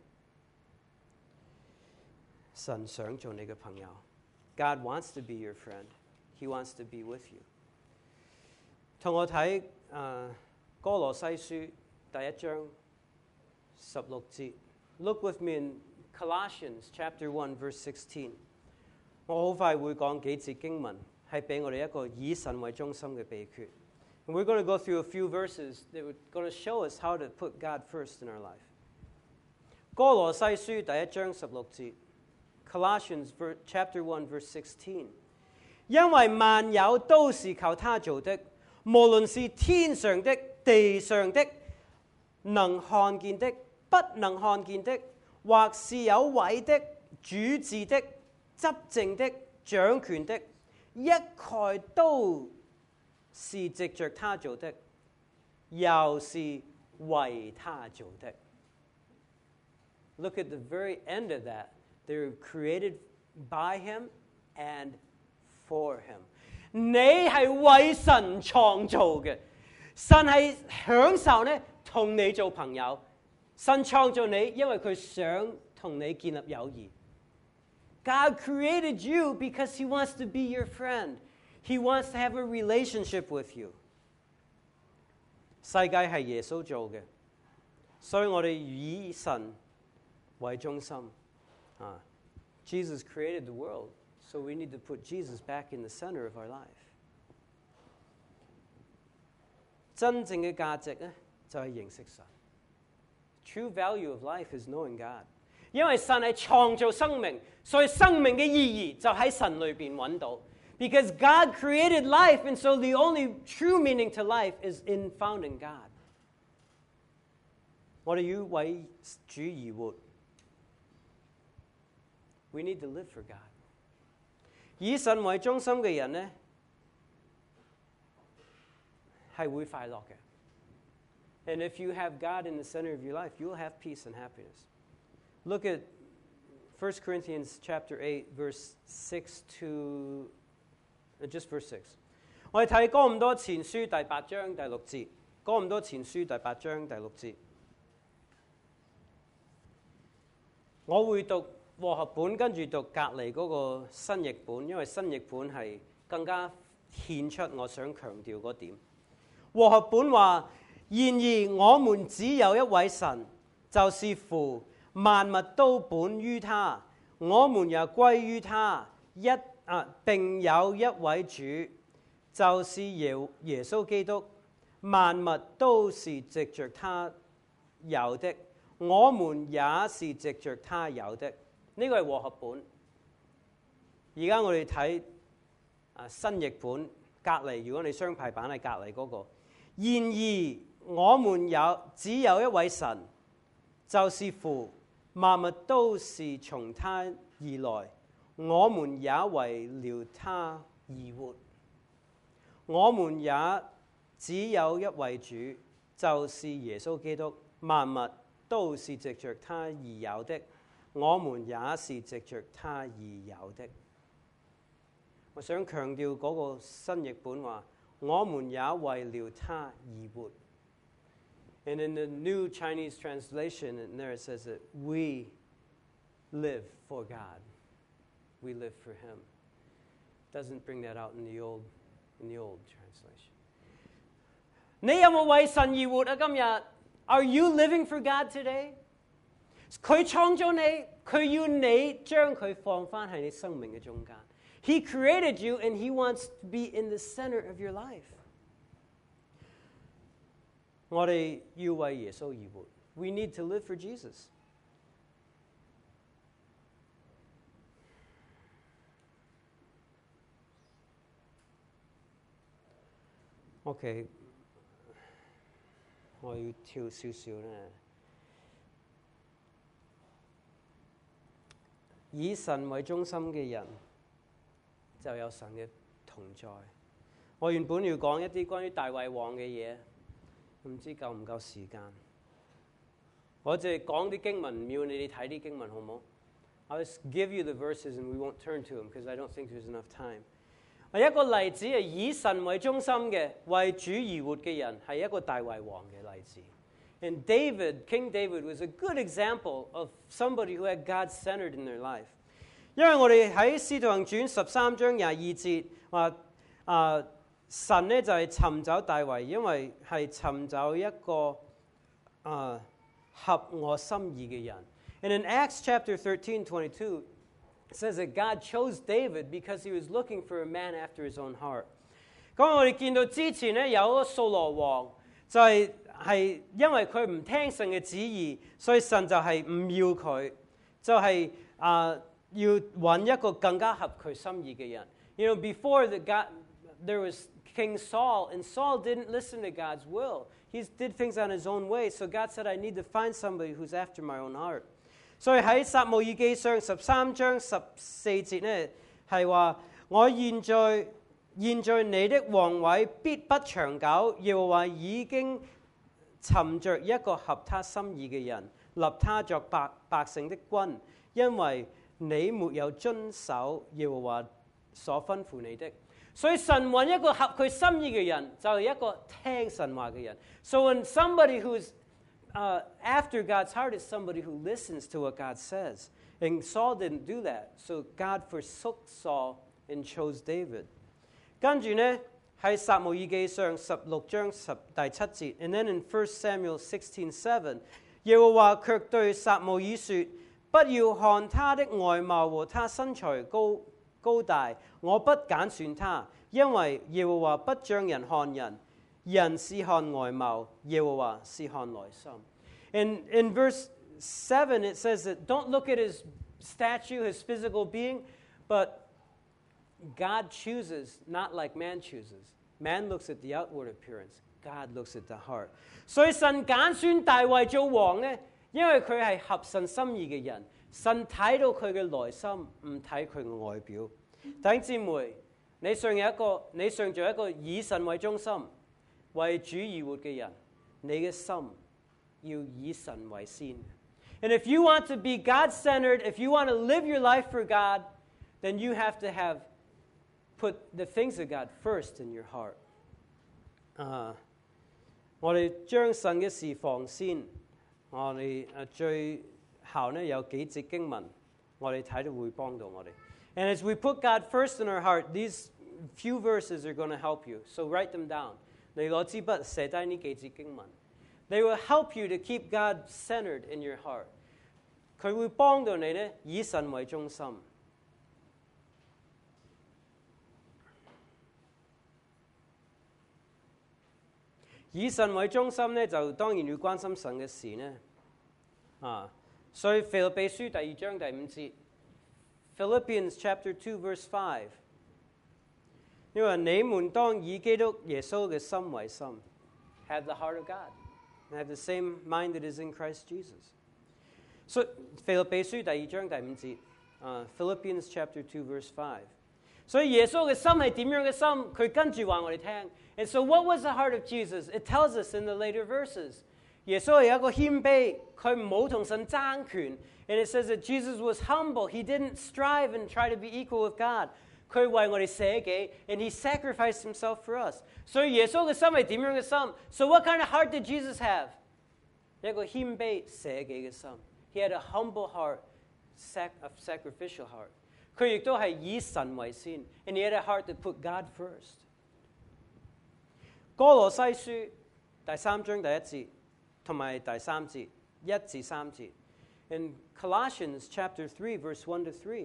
[SPEAKER 1] 神想做你嘅朋友。God wants to be your friend. He wants to be with you. 同我睇誒、呃、歌羅西書第一章十六節。Look with me in Colossians chapter one verse sixteen。我好快會講幾節經文，係俾我哋一個以神為中心嘅秘訣。And we're going to go through a few verses that are going to show us how to put God first in our life. 歌羅西書第一章十六節。Colossians chapter one verse sixteen。因為萬有都是靠他做的。無論是天上的、地上的，能看見的、不能看見的，或是有位的、主治的、執政的、掌權的，一概都是藉着他做的，又是為他做的。Look at the very end of that. They're created by him and for him. 你係為神創造嘅，神係享受咧同你做朋友。神創造你，因為佢想同你建立友誼。God created you because he wants to be your friend. He wants to have a relationship with you. 世界係耶穌做嘅，所以我哋以神為中心。啊 Jesus created the world. So we need to put Jesus back in the center of our life. 真正嘅價值咧，就係認識神。True value of life is knowing God. 因為神係創造生命，所以生命嘅意義就喺神裏邊揾到。Because God created life, and so the only true meaning to life is in found in God. 我哋要為主而活。We need to live for God. 以神為中心嘅人呢，係會快樂嘅。And if you have God in the center of your life, you will have peace and happiness. Look at First Corinthians chapter eight, verse six to uh, just verse six. 我哋睇哥林多前書第八章第六節。哥林多前書第八章第六節。 我會讀和合本，跟住讀隔離嗰個新譯本，因為新譯本係更加顯出我想強調嗰點。和合本話：然而我們只有一位神，就是父，萬物都本於他，我們也歸於他。一啊並有一位主，就是耶耶穌基督，萬物都是藉着他有的，我們也是藉着他有的。呢個係和合本。而家我哋睇啊新譯本隔離，如果你雙排版係隔離嗰個。然而我們有只有一位神，就是父，萬物都是從他而來，我們也為了他而活。我們也只有一位主，就是耶穌基督，萬物都是藉着他而有的，我們也是藉着他而有的。我想強調嗰個新譯本話，我們也為了他而活。And in the New Chinese translation, and there it says that we live for God. We live for Him. Doesn't bring that out in the old, in the old translation. 你有冇為神而活啊？今日 Are you living for God today? 佢創造你，佢要你將佢放返喺你生命嘅中間。He created you and He wants to be in the center of your life. 我哋要為耶穌而活。We need to live for Jesus. OK， 我要跳少少咧。以神為中心嘅人，就有神嘅同在。我原本要講一啲關於大衛王嘅嘢，唔知夠唔夠時間。我淨係講啲經文，唔要你哋睇啲經文，好唔好？ I'll just give you the verses and we won't turn to them because I don't think there's enough time. 一個例子係以神為中心嘅，為主而活嘅人，係一個大衛王嘅例子。And David, King David was a good example of somebody who had God centered in their life. 因為我哋喺《使徒行傳》十三章廿二節話，啊神咧就係尋找大衛，因為係尋找一個啊合我心意嘅人。And in Acts chapter thirteen twenty-two, it says that God chose David because he was looking for a man after his own heart. 咁我哋見到之前咧有一個掃羅王，就係、是、係因為佢唔聽神嘅旨意，所以神就係唔要佢，就係、是、啊、呃、要揾一個更加合佢心意嘅人。You know, before the God, there was King Saul, and Saul didn't listen to God's will. He did things on his own way. So God said, I need to find somebody who's after my own heart. 所以喺撒母耳記上十三章十四節咧，係話：我現在現在你的王位必不長久，耶和華已經尋着一個合他心意嘅人，立他作百百姓的君，因為你沒有遵守耶和華所吩咐你的。所以神揾一個合佢心意嘅人，就係、是、一個聽神話嘅人。So when somebody who's uh, after God's heart is somebody who listens to what God says. And Saul didn't do that. So God forsook Saul and chose David. 跟住呢喺撒母耳記上十六章十第七節 and then in First Samuel sixteen seven, 耶和華卻對撒母耳說：不要看他的外貌和他身材高高大，我不揀選他，因為耶和華不像人看人，人是看外貌，耶和華是看內心。And in verse seven it says that don't look at his statue, his physical being, but God chooses not like man chooses. Man looks at the outward appearance. God looks at the heart. 所以神揀選大衛做王呢，因為佢係合神心意嘅人。神睇到佢嘅內心，唔睇佢嘅外表。弟兄姊妹，你想有一個，你想做一個以神為中心、為主而活嘅人，你嘅心要以神為先。And if you want to be God-centered, if you want to live your life for God, then you have to have put the things of God first in your heart. 啊、uh, ，我哋將神嘅事放先，我哋誒最校呢有幾節經文，我哋睇到會幫到我哋。And as we put God first in our heart, these few verses are going to help you. So write them down. 你攞支筆寫低呢幾節經文。They will help you to keep God centered in your heart. 佢會幫到你呢，以神為中心。以神為中心呢，就當然要關心神嘅事呢。啊，所以腓立比書第二章第五節 ，Philippians chapter two verse five， 因為你們當以基督耶穌嘅心為心 ，have the heart of God, and have the same mind that is in Christ Jesus。所以腓立比書第二章第五節，啊 ，Philippians chapter two verse five。所以耶穌嘅心係點樣嘅心？佢跟住話我哋聽。And so what was the heart of Jesus? It tells us in the later verses. 耶穌係一個謙卑，佢唔好同神爭權。And it says that Jesus was humble. He didn't strive and try to be equal with God. 佢為我哋捨己 and he sacrificed himself for us. 所以耶穌嘅心係點樣嘅心？ So what kind of heart did Jesus have? 一個謙卑捨己嘅心。He had a humble heart, sac- a sacrificial heart. 佢亦都係以神為先 and he had a heart that put God first. 歌羅西書第三章第一節同埋第三節一至三節 In Colossians chapter three verse one to three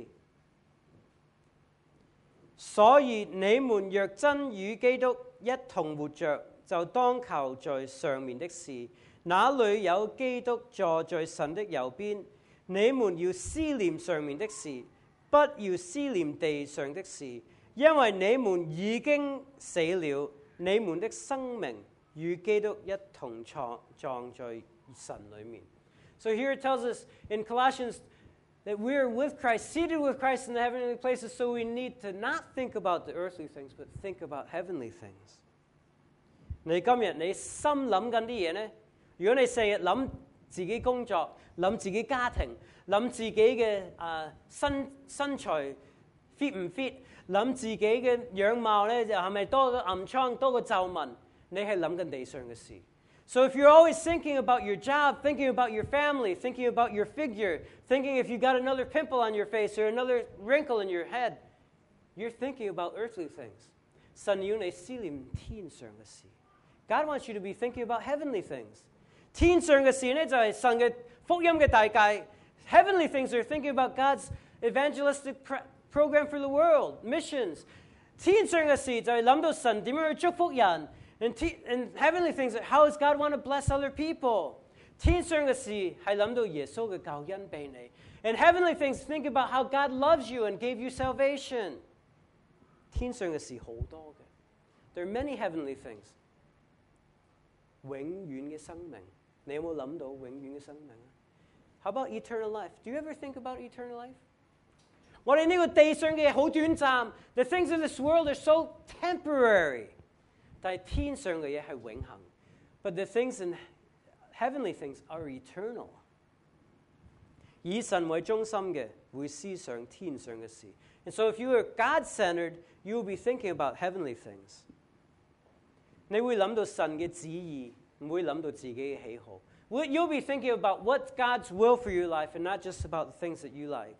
[SPEAKER 1] 所以你們若真與基督一同活着，就當求在上面的事，那裏有基督坐在神的右邊。你們要思念上面的事，不要思念地上的事，因為你們已經死了。你們的生命與基督一同葬在神裏面。So here it tells us in Colossians that we are with Christ, seated with Christ in the heavenly places, so we need to not think about the earthly things, but think about heavenly things. 你今日你心諗緊啲嘢呢？如果你成日諗自己工作、諗自己家庭、諗自己嘅啊身身材 fit 唔 fit？諗自己嘅樣貌咧，就係咪多個暗瘡、多個皺紋？你係諗緊地上嘅事。So if you're always thinking about your job, thinking about your family, thinking about your figure, thinking if you got another pimple on your face or another wrinkle in your head, you're thinking about earthly things. 神要你思念天上嘅事。God wants you to be thinking about heavenly things. 天上嘅事呢，就係神嘅福音嘅大計。Heavenly things are thinking about God's evangelistic program for the world, missions. 天上嘅事就係諗到神點樣去祝福人 and, te- and heavenly things, how does God want to bless other people? 天上嘅事係諗到耶穌嘅救恩俾你 and heavenly things, think about how God loves you and gave you salvation. 天上嘅事好多嘅 There are many heavenly things. 永遠嘅生命，你有冇諗到永遠嘅生命啊？ How about eternal life? Do you ever think about eternal life? 我哋呢個地上嘅嘢好短暫 The things of this world are so temporary. 但係天上嘅嘢係永恆 But the things in heavenly things are eternal. 以神為中心嘅會思想天上嘅事 And so if you are God-centered, you will be thinking about heavenly things. 你會諗到神嘅旨意，唔會諗到自己嘅喜好 You'll be thinking about what's God's will for your life and not just about the things that you like.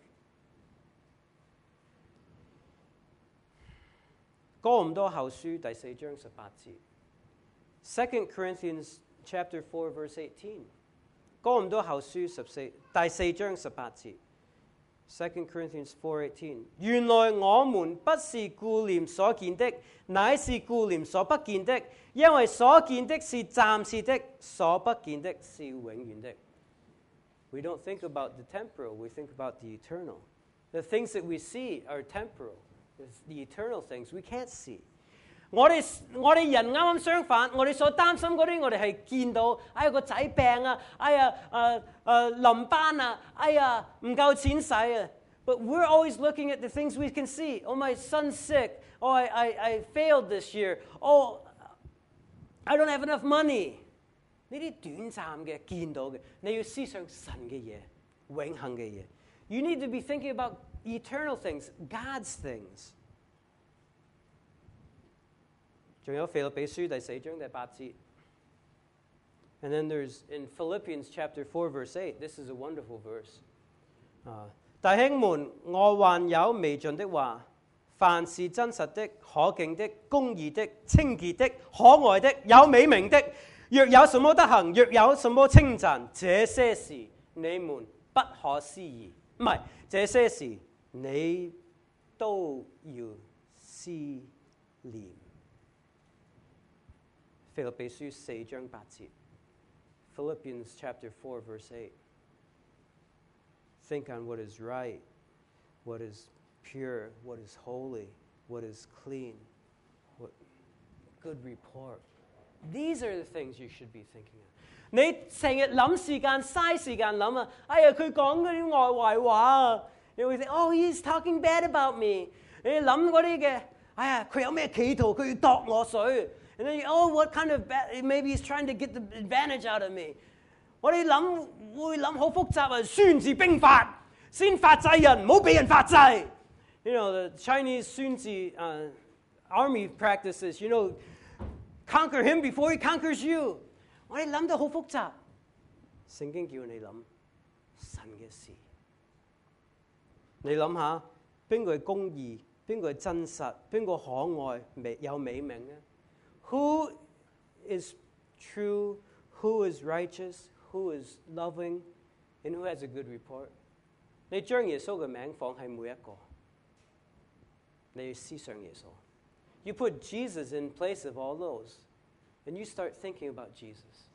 [SPEAKER 1] 哥林多後書第四章十八節 Second Corinthians chapter four verse eighteen 哥林多後書十四第四章十八節 Second Corinthians four eighteen 原來我們不是顧念所見的，乃是顧念所不見的，因為所見的是暫時的，所不見的是永遠的。We don't think about the temporal, we think about the eternal. The things that we see are temporal.It's the eternal things we can't see. 我哋我哋人啱啱相反，我哋所擔心嗰啲，我哋係見到，哎呀個仔病啊，哎呀誒誒臨班啊，哎呀唔夠錢使啊。But we're always looking at the things we can see. Oh, my son's sick. Oh, I I I failed this year. Oh, I don't have enough money. 呢啲短暫嘅見到嘅，你要思想神嘅嘢，永恆嘅嘢。You need to be thinking about eternal things, God's things. 仲有腓立比書第四章第八節 And then there's in Philippians chapter four, verse eight. This is a wonderful verse. 啊，弟兄們，我還有未盡的話，凡是真實的、可敬的、公義的、清潔的、可愛的、有美名的，若有什麼德行，若有什麼稱讚，這些事你們不可思議。唔係，這些事你都要思念。腓立比書四章八節。Philippians chapter four, verse eight. Think on what is right, what is pure, what is holy, what is clean, what good report. These are the things you should be thinking of. 你成日諗時間，嘥時間諗啊！哎呀，佢講嗰啲外壞話啊！你會think, oh, he's talking bad about me. 你諗嗰啲嘅，哎呀，佢有咩企圖？佢要度我水。And then, you, oh, what kind of bad, maybe he's trying to get the advantage out of me. 我哋諗會諗好複雜啊，孫子兵法，先法制人，唔好俾人法制。You know, the Chinese 孫子 uh, army practices, you know, conquer him before he conquers you. 我哋諗到好複雜。聖經叫你諗神嘅事。你諗下，邊個係公義？邊個係真實？邊個可愛、美有美名咧？ Who is true, who is righteous, who is loving, and who has a good report? 你將耶穌嘅名放喺每一個，你要思想耶穌。You put Jesus in place of all those, and you start thinking about Jesus.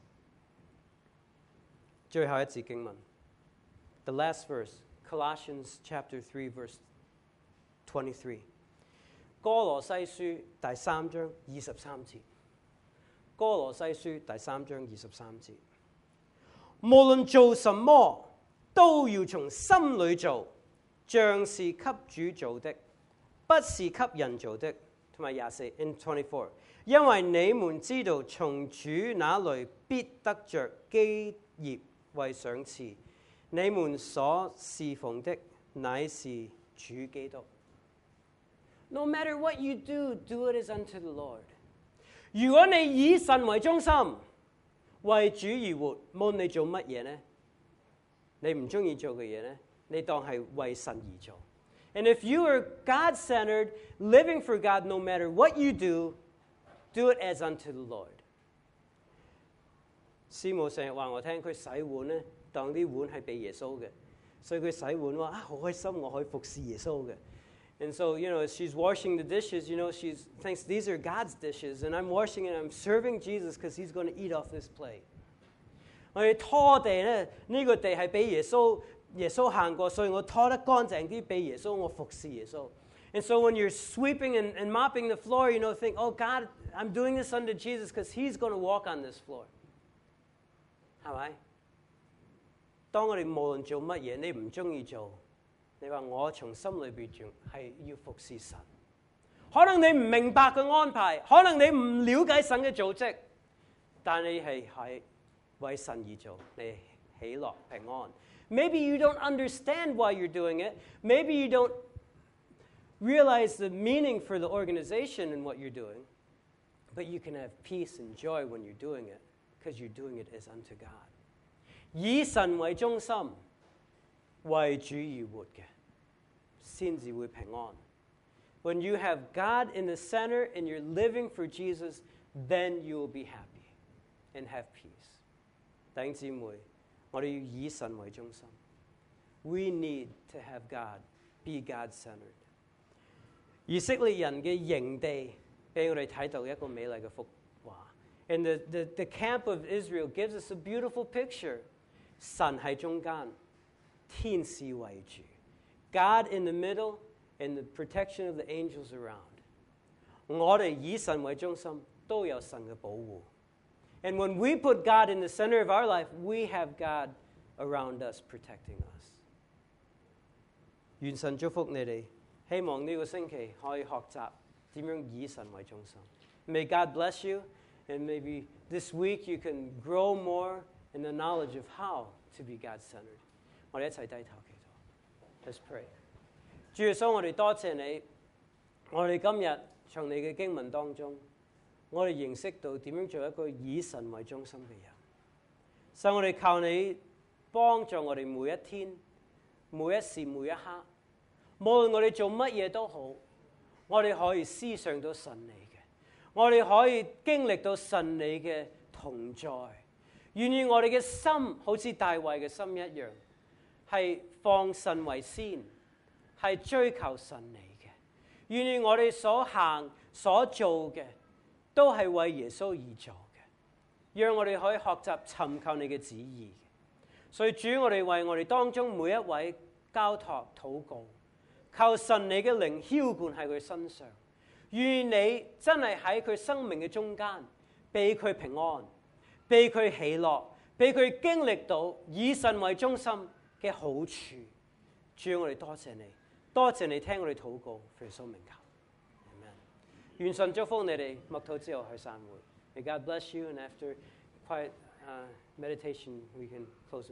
[SPEAKER 1] 最後一節經文 The last verse, Colossians chapter three, verse twenty-three. 哥羅西書第三章二十三節。哥羅西書第三章二十三節。無論做什麼，都要從心裏做，像是給主做的，不是給人做的。同埋廿四 in twenty-four， 因為你們知道，從主那裏必得着基業為賞賜。你們所侍奉的乃是主基督。No matter what you do, do it as unto the Lord. 如果你以神為中心，為主而活，無論你做乜嘢呢？你唔中意做嘅嘢呢？你當係為神而做。And if you are God-centered, living for God, no matter what you do, do it as unto the Lord. 師母成日話我聽，佢洗碗呢，當啲碗係俾耶穌嘅，所以佢洗碗話啊好開心，我可以服侍耶穌嘅。And so, you know, she's washing the dishes, you know, she thinks these are God's dishes, and I'm washing and I'm serving Jesus because he's going to eat off this plate. 我哋拖地咧，呢個地係俾耶穌，耶穌行過，所以我拖得乾淨啲俾耶穌，我服侍耶穌。And so when you're sweeping and, and mopping the floor, you know, think, oh God, I'm doing this unto Jesus because he's going to walk on this floor. 係咪？當我哋無論做乜嘢，你唔中意做。你話我從心裏邊做係要服侍神，可能你唔明白嘅安排，可能你唔了解神嘅組織，但你係係為神而做，你喜樂平安。Maybe you don't understand why you're doing it. Maybe you don't realize the meaning for the organization and what you're doing, but you can have peace and joy when you're doing it because you're doing it as unto God. 以神為中心，為主而活嘅。先至會平安。When you have God in the center and you're living for Jesus, then you will be happy and have peace. 弟兄姊妹，我哋要以神為中心。We need to have God, be God-centered. 以色列人嘅營地俾我哋睇到一個美麗嘅幅畫。And the, the, the camp of Israel gives us a beautiful picture. 神喺中間，天使為主。God in the middle and the protection of the angels around. 我哋以神為中心，都有神嘅保護。And when we put God in the center of our life, we have God around us protecting us. 願神祝福你哋，希望呢個星期可以學習點樣以神為中心。May God bless you, and maybe this week you can grow more in the knowledge of how to be God-centered. 我哋一齊低頭。Let's pray. 主耶穌，我哋多謝你。我哋今日從你嘅經文當中，我哋認識到點樣做一個以神為中心嘅人。 神，我哋靠你幫助我哋每一天、每一時、每一刻，無論我哋做乜嘢都好，我哋可以思想到神你嘅，我哋可以經歷到神你嘅同在。願意我哋嘅心好似大衛嘅心一樣，係放神為先，係追求神你嘅。願意我哋所行所做嘅都係為耶穌而做嘅，讓我哋可以學習尋求你嘅旨意。所以主，我哋為我哋當中每一位交託禱告，求神你嘅靈澆灌喺佢身上，願你真係喺佢生命嘅中間，俾佢平安，俾佢喜樂，俾佢經歷到以神為中心嘅好處。主，我哋多謝你，多謝你聽我哋禱告，奉耶穌名求。Amen。願神祝福你哋，默禱之後去散會。May God bless you, and after quiet uh, meditation, we can close.